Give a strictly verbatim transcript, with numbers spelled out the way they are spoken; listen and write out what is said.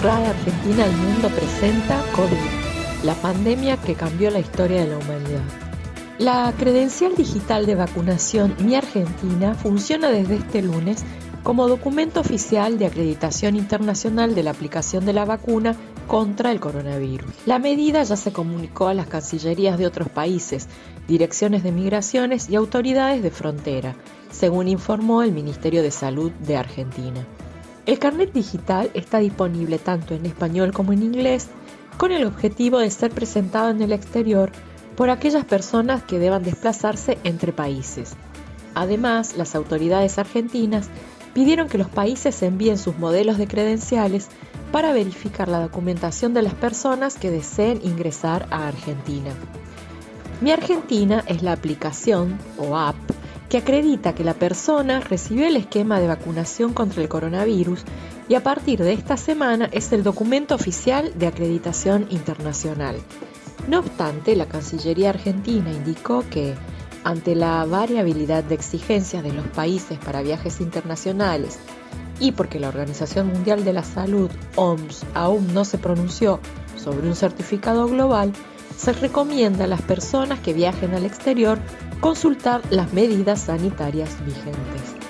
RAE Argentina al Mundo presenta COVID, la pandemia que cambió la historia de la humanidad. La credencial digital de vacunación Mi Argentina funciona desde este lunes como documento oficial de acreditación internacional de la aplicación de la vacuna contra el coronavirus. La medida ya se comunicó a las cancillerías de otros países, direcciones de migraciones y autoridades de frontera, según informó el Ministerio de Salud de Argentina. El carnet digital está disponible tanto en español como en inglés, con el objetivo de ser presentado en el exterior por aquellas personas que deban desplazarse entre países. Además, las autoridades argentinas pidieron que los países envíen sus modelos de credenciales para verificar la documentación de las personas que deseen ingresar a Argentina. Mi Argentina es la aplicación o app que acredita que la persona recibió el esquema de vacunación contra el coronavirus y a partir de esta semana es el documento oficial de acreditación internacional. No obstante, la Cancillería Argentina indicó que, ante la variabilidad de exigencias de los países para viajes internacionales y porque la Organización Mundial de la Salud, O M S, aún no se pronunció sobre un certificado global, se recomienda a las personas que viajen al exterior consultar las medidas sanitarias vigentes.